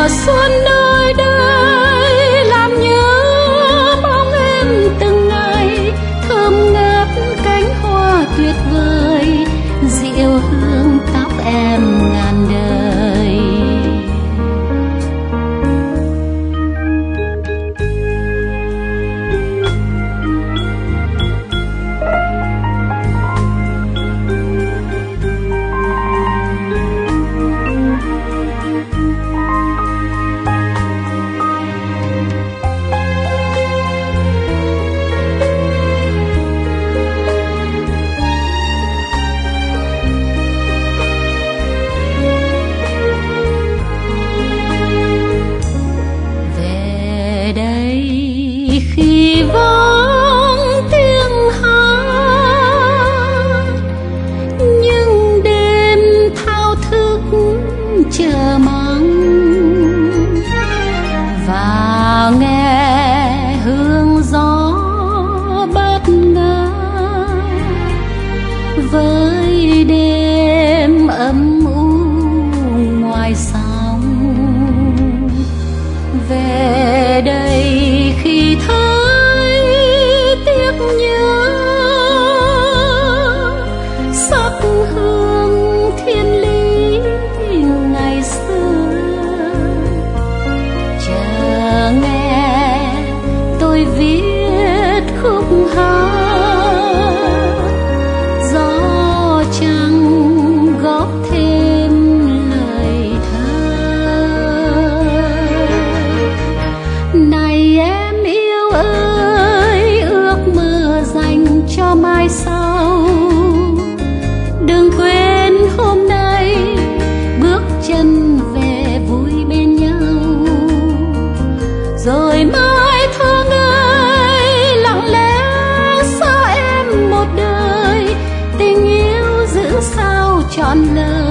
mùa xuân nơi đây làm nhớ bóng em từng ngày, thơm ngát cánh hoa tuyệt vời, dịu hương tóc em ngàn đời. Khi vang tiếng hát những đêm thao thức chờ mong, và nghe hương gió bát ngát với đêm âm u ngoài sông. Về đây khi thấy tiếc nhớ sắc hương thiên lý ngày xưa, chờ nghe tôi viết khúc hát, gió trăng góp thêm lời thơ. Này em yêu ơi, ước mơ dành cho mai sau, đừng quên hôm nay bước chân về vui bên nhau, rồi mai thương ơi lặng lẽ xa em một đời, tình yêu giữ sao trọn lời.